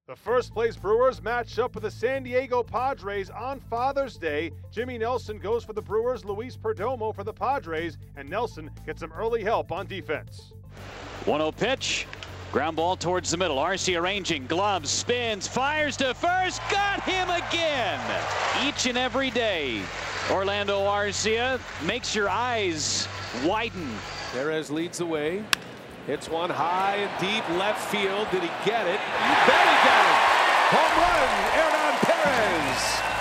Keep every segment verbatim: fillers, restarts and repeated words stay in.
The first place Brewers match up with the San Diego Padres on Father's Day. Jimmy Nelson goes for the Brewers, Luis Perdomo for the Padres, and Nelson gets some early help on defense. one oh pitch, ground ball towards the middle. Arcia arranging, gloves, spins, fires to first, got him again! Each and every day, Orlando Arcia makes your eyes widen. Perez leads the way. Hits one high and deep left field. Did he get it? You bet he got it. Home run, Hernan Perez.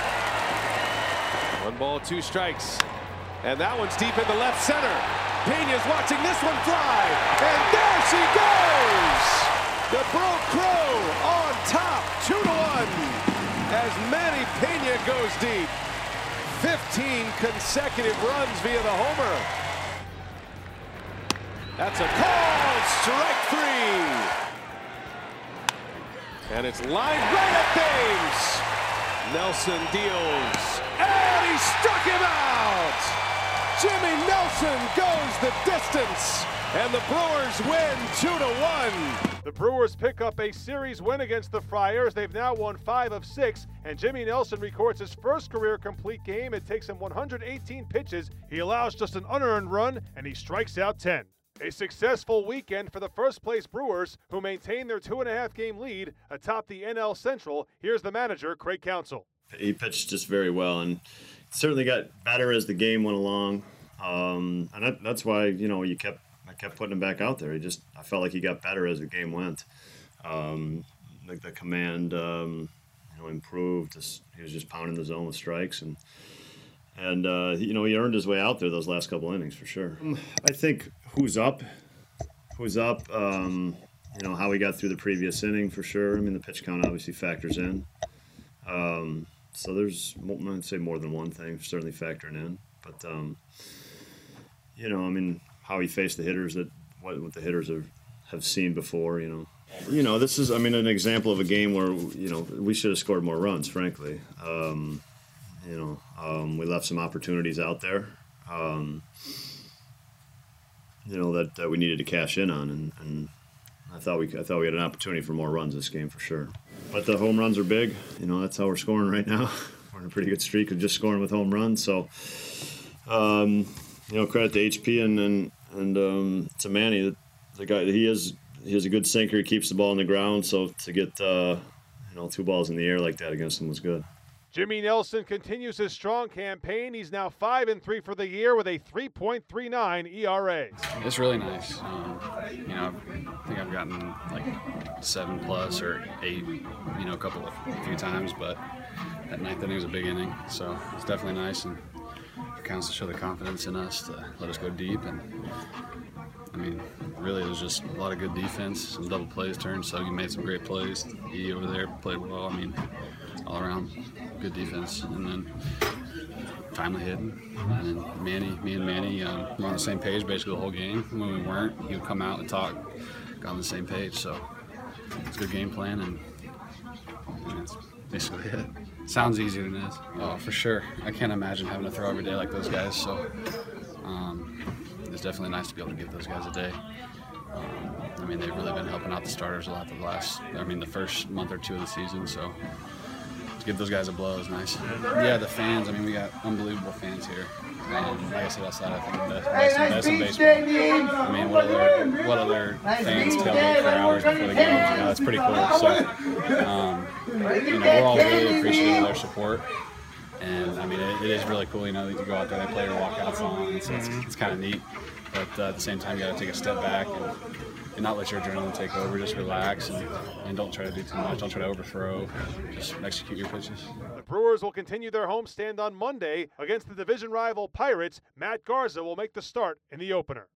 One ball, two strikes. And that one's deep into left center. Pena's watching this one fly. And there she goes. The Broke Crow on top, two to one. As Manny Pena goes deep. fifteen consecutive runs via the homer. That's a call, strike three. And it's lined right at Thames. Nelson deals, and he struck him out. Jimmy Nelson goes the distance, and the Brewers win two to one. The Brewers pick up a series win against the Friars. They've now won five of six, and Jimmy Nelson records his first career complete game. It takes him one hundred eighteen pitches. He allows just an unearned run, and he strikes out ten. A successful weekend for the first-place Brewers, who maintain their two-and-a-half-game lead atop the N L Central. Here's the manager, Craig Counsell. He pitched just very well, and certainly got better as the game went along. Um, and that, that's why, you know, you kept I kept putting him back out there. He just I felt like he got better as the game went. Um, like the command, um, you know, improved. Just, he was just pounding the zone with strikes, and and uh, you know, he earned his way out there those last couple innings for sure. I think who's up, who's up. Um, you know, how he got through the previous inning for sure. I mean, the pitch count obviously factors in. Um, so there's, I'd say more than one thing certainly factoring in. But, um, you know, I mean, how he faced the hitters that what, what the hitters have, have seen before, you know. You know, this is, I mean, an example of a game where, you know, we should have scored more runs, frankly. Um, you know, um, we left some opportunities out there, um, you know, that, that we needed to cash in on. And, and I thought we I thought we had an opportunity for more runs this game for sure. But the home runs are big. You know, that's how we're scoring right now. We're in a pretty good streak of just scoring with home runs. So, um, you know, credit to H P and and, and um, to Manny, the, the guy. He is he has a good sinker. He keeps the ball on the ground. So to get uh, you know two balls in the air like that against him was good. Jimmy Nelson continues his strong campaign. He's now five and three for the year with a three point three nine E R A. It's really nice. Um, you know, I think I've gotten like seven plus or eight, you know, a couple of a few times, but that ninth inning was a big inning, so it's definitely nice, and it counts to show the confidence in us to let us go deep. And I mean, really, it was just a lot of good defense, some double plays turned, so you made some great plays. E over there played well. I mean, all around good defense, and then timely hitting. And then Manny, me and Manny, uh, were on the same page basically the whole game. When we weren't, he would come out and talk, got on the same page. So it's a good game plan, and, and that's basically it. Sounds easier than it is. Oh, for sure. I can't imagine having to throw every day like those guys. So um, it's definitely nice to be able to give those guys a day. Um, I mean, they've really been helping out the starters a lot the last, I mean, the first month or two of the season. So to give those guys a blow is nice. Yeah, the fans. I mean, we got unbelievable fans here. Um, like I said outside, I think the best, best in baseball. I mean, what other what other fans tailgate for hours before the games? You know, that's pretty cool. So, um, you know, we're all really appreciative of their support. And I mean, it, it is really cool. You know, you go out there, they play your walkouts on, and so it's, it's kind of neat. But uh, at the same time, you got to take a step back and, and not let your adrenaline take over. Just relax and, and don't try to do too much. Don't try to overthrow. Just execute your pitches. The Brewers will continue their homestand on Monday against the division rival Pirates. Matt Garza will make the start in the opener.